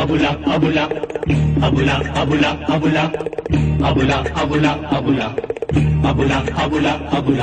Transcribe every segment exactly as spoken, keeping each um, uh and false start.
अबुला अबुला अबुला अबुला अबुला अबुला अबुला अबुला अबुला अबुला अबुला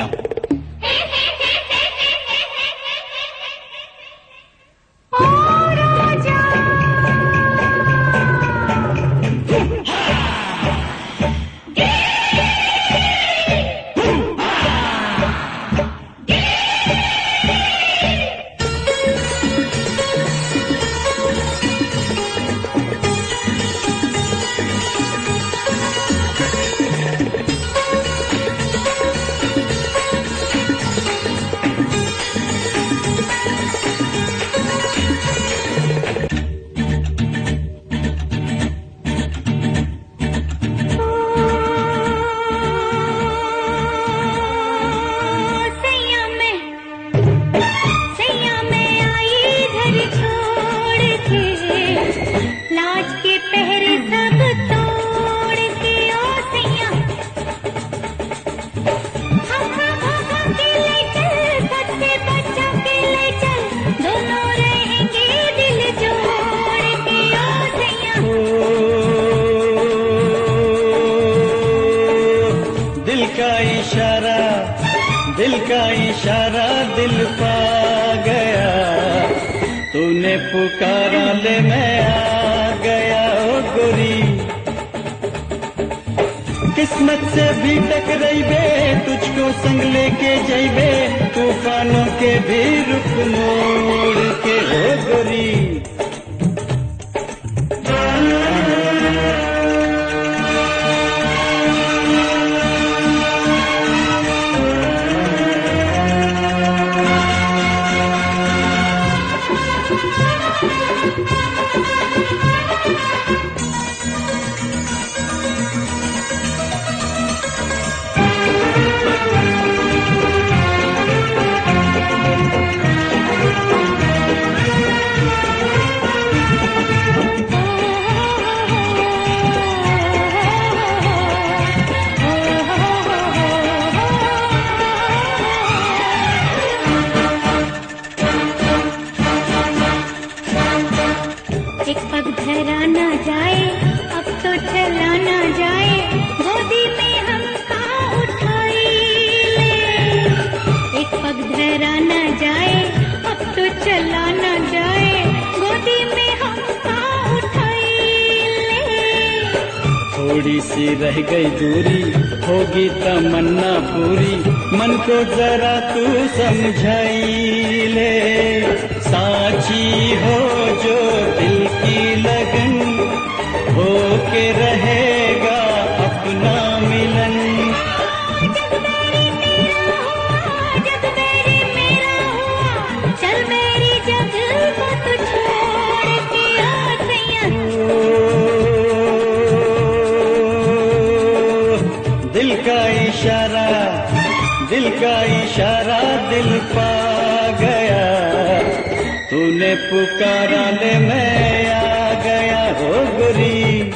दिल का इशारा दिल पा गया, तूने पुकारा ले मैं आ गया। ओ गोरी किस्मत से भी टकराई बे, तुझको संग लेके जाइबे तूफानों के भी रुख मोड़ के। ओ गोरी एक पग धरा ना जाए, अब तो चला ना जाए, गोदी में हम का उठाई ले। एक पग धरा ना जाए, अब तो चला ना जाए, गोदी में हम का उठाई ले। थोड़ी सी रह गई दूरी, होगी तमन्ना पूरी, मन को जरा तू समझाई ले। साची हो जो दिल की लगन, हो के रहेगा अपना मिलन। जग मेरी तेरा हुआ, जग मेरी मेरा हुआ, चल मेरी जग को तू छोड़ के आ सैया। दिल का इशारा, दिल का इशारा दिल पा गया, तूने पुकारा ले मैं आ गया। हो गोरी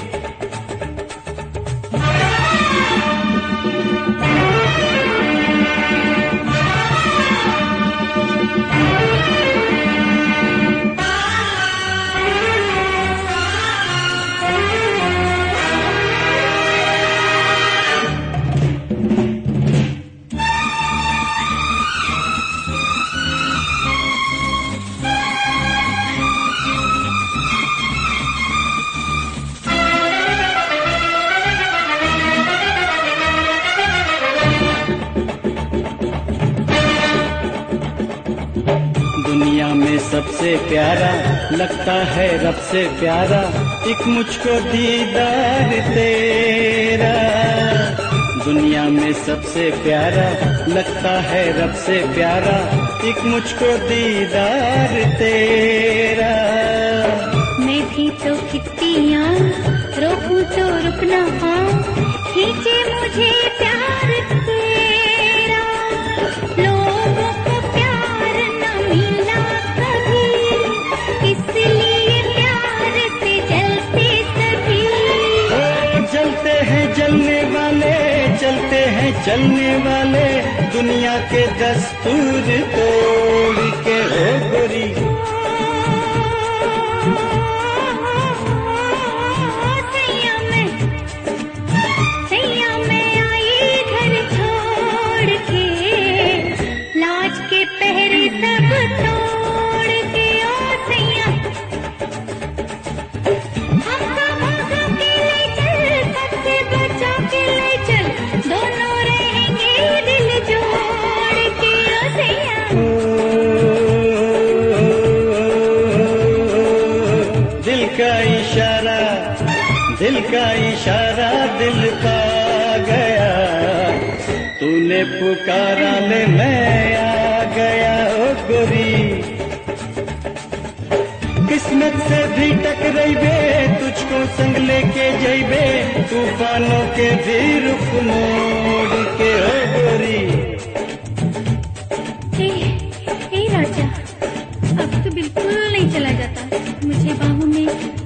दुनिया में सबसे प्यारा लगता है रब से प्यारा, एक मुझको दीदार तेरा। दुनिया में सबसे प्यारा लगता है रब से प्यारा, एक मुझको दीदार तेरा। मैं भी तो खिचतियाँ रोकूं तो रुक ना पाऊं, खींचे मुझे प्यार तेरा। लोगों को प्यार न मिला कभी, इसलिए प्यार से जलते सभी। ओ जलते हैं जलने वाले, चलते हैं चलने वाले, दुनिया के दस्तूर तोड़ के। हो गोरी का इशारा दिल पा गया, तूने पुकारा ले मैं आ गया ओ गोरी। किस्मत से भी टकराइबे, तुझको संग लेके जइबे, तूफानों के भी रुख मोड़ के ओ गोरी। ए, ए राजा, अब तो बिल्कुल नहीं चला जाता, मुझे बाहों में